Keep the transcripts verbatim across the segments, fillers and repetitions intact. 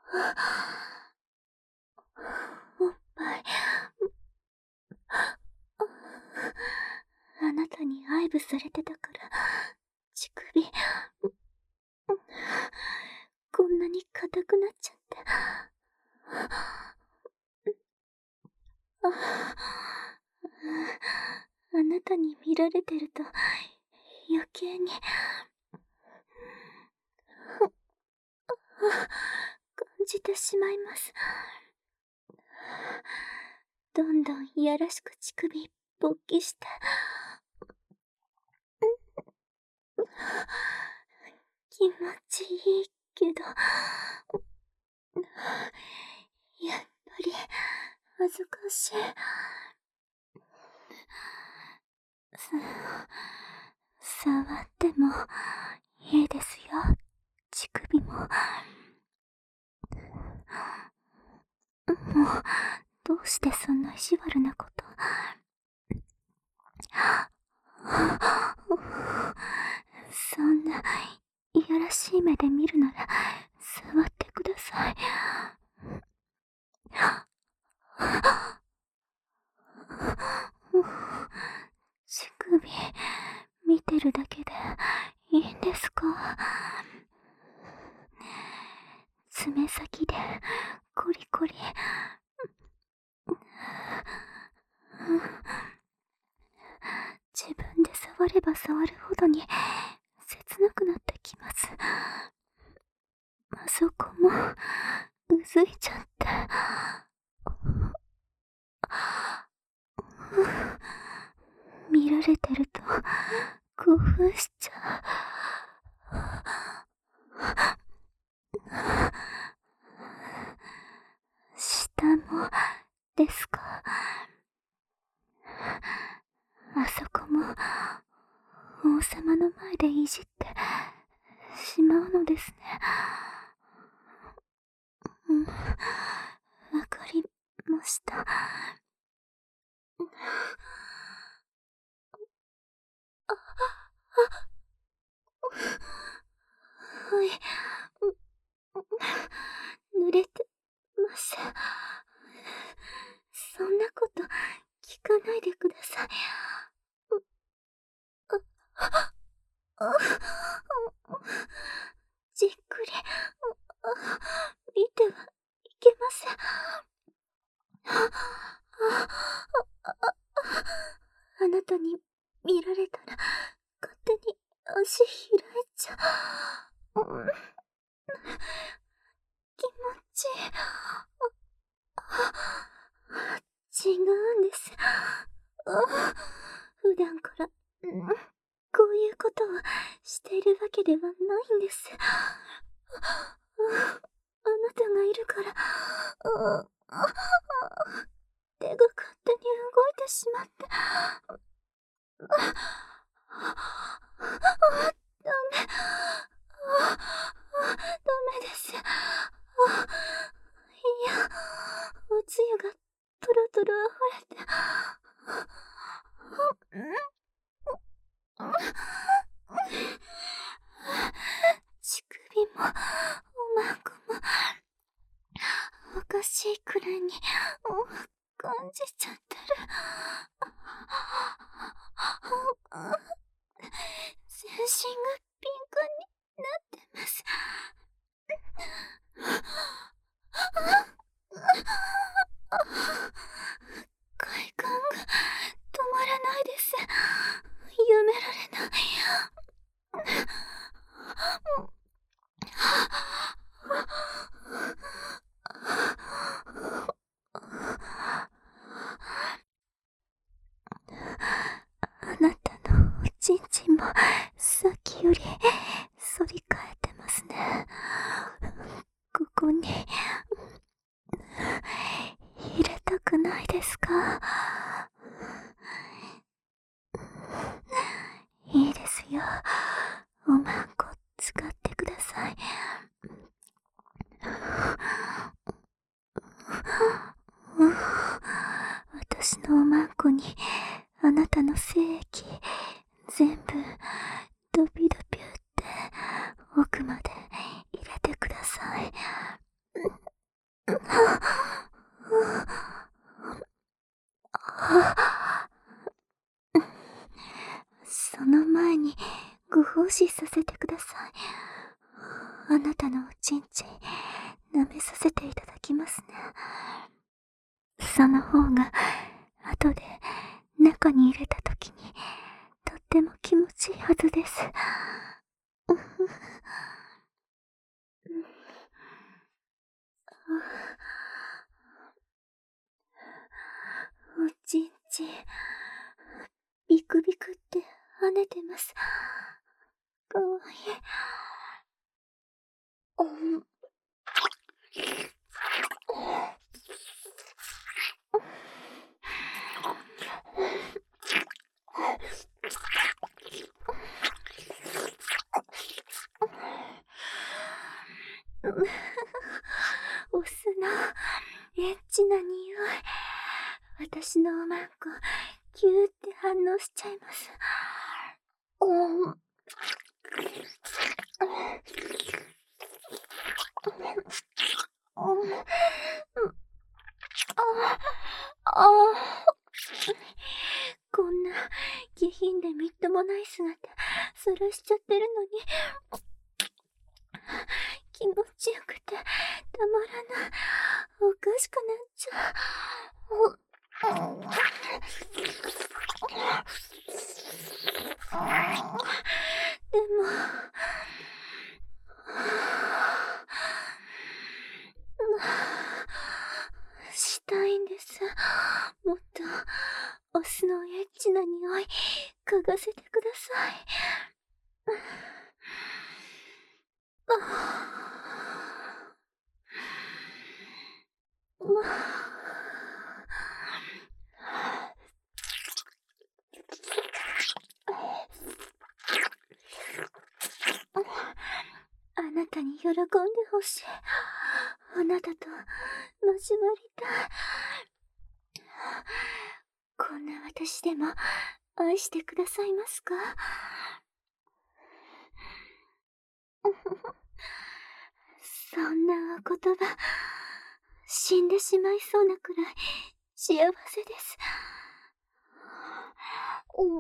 おっぱい。あなたに愛撫されてたから、乳首、こんなに硬くなっちゃって。ああなたに見られてると余計に感じてしまいます。どんどんいやらしく乳首勃起して、気持ちいいけど、やっぱり恥ずかしい。触ってもいいですよ、乳首も。もう、どうしてそんな意地悪なこと。そんないやらしい目で見るなら触ってください。乳首見てるだけでいいんですか？爪先でコリコリ。自分で触れば触るほどに切なくなってきます。あそこもうずいちゃって。見られてると興奮しちゃう。下もですか？あそこも王様の前でいじってしまうのですね。うん、わかりました。はい、濡れてます。そんなこと聞かないでください。じっくり見てはいけません。あなたに見られたら勝手に足開いちゃう。気持ちいい。違うんです。普段から、こういうことをしているわけではないんです。あなたがいるから、手が勝手に動いてしまって。ダメ。ダメです。いや、おつゆがトロトロ溢れて。乳首もおまんこもおかしいくらいに感じちゃってる。全身がピンクになってます。快感が止まらないです。やめられない。あなたのおちんちんもさっきより反り返ってますね。ここに入れたくないですか？いいですよ。おまんこ使ってください。私のおまんこにあなたの精液全部ドビドビって奥まで入れてください。 あなたのおちんちん、舐めさせていただきますね。その方が、後で中に入れたときに、とっても気持ちいいはずです。うふおちんちん、ビクビクって跳ねてます。かわいい。うん。お酢のエッチな匂い。私のおまんこ、キューって反応しちゃいます。うん。ああ、こんな下品でみっともない姿、さらしちゃってるのに、気持ちよくて、たまらない。おかしくなっちゃう。でも、したいんです。もっと、お酢のエッチな匂い、嗅がせてください。あなたに喜んでほしい。あなたと交わりたい。こんな私でも愛してくださいますか？そんなお言葉、死んでしまいそうなくらい幸せです。うん。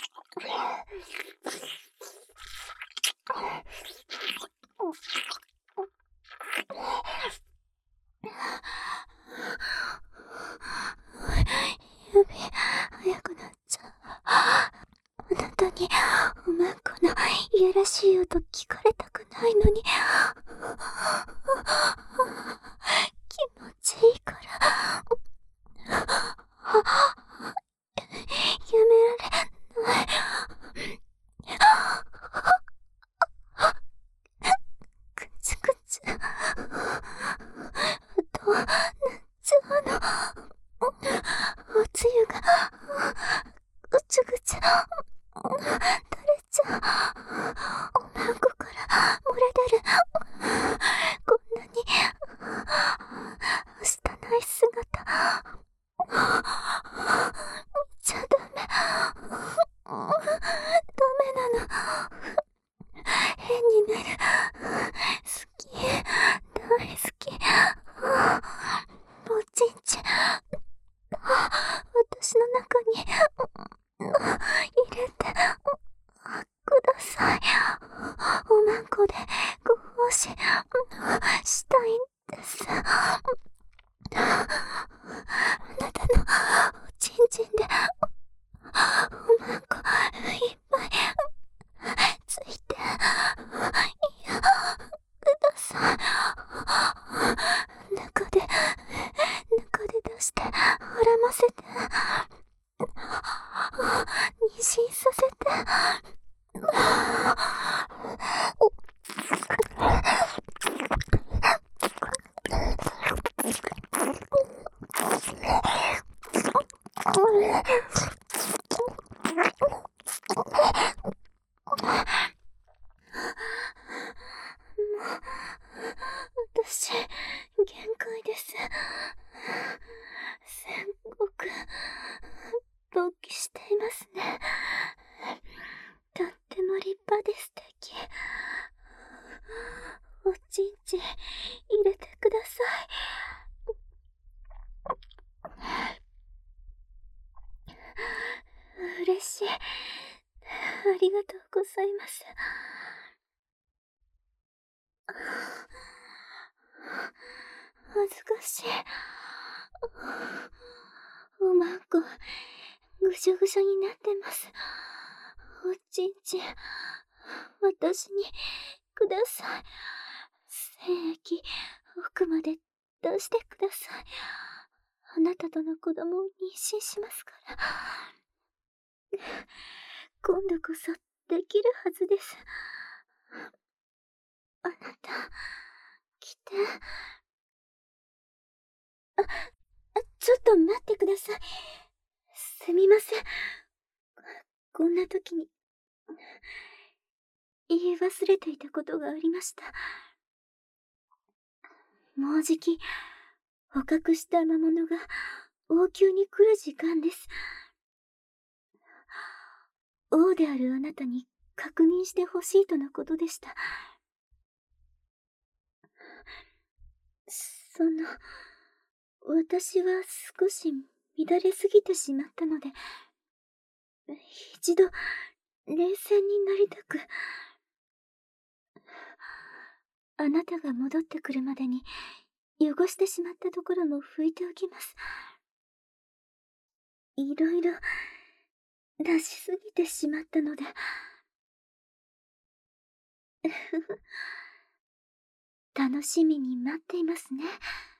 指、早くなっちゃう。あなたに、おまんこのいやらしい音聞かれたくないのに、気持ちいいから、やめられない。くちくち、となっちゃうの。おつゆが、ぐちゅぐちゅ、垂れちゃう。おまんこから漏れ出る。こんなに、汚い姿、見ちゃダメ。ダメなの。変になる。好き。大好き。おちんちん。私の中に入れてください。おまんこでご奉仕したいんです。あなたのおちんちんでおまんこいっぱいついて、いや、ください。中で、中で出して、はらませて、妊娠させて、私、限界です。すごく、勃起していますね。とっても立派で素敵。おちんちん入れてください。嬉しい。ありがとうございます。 恥ずかしい。おまんこ、ぐしょぐしょになってます。おちんちん、私にください。精液、奥まで出してください。あなたとの子供を妊娠しますから。今度こそできるはずです。あなた、来て。あ、ちょっと待ってください。すみません。こんな時に、言い忘れていたことがありました。もうじき、捕獲した魔物が王宮に来る時間です。王であるあなたに確認してほしいとのことでした。その、私は少し乱れすぎてしまったので、一度、冷静になりたく。あなたが戻ってくるまでに、汚してしまったところも拭いておきます。いろいろ、出しすぎてしまったので。楽しみに待っていますね。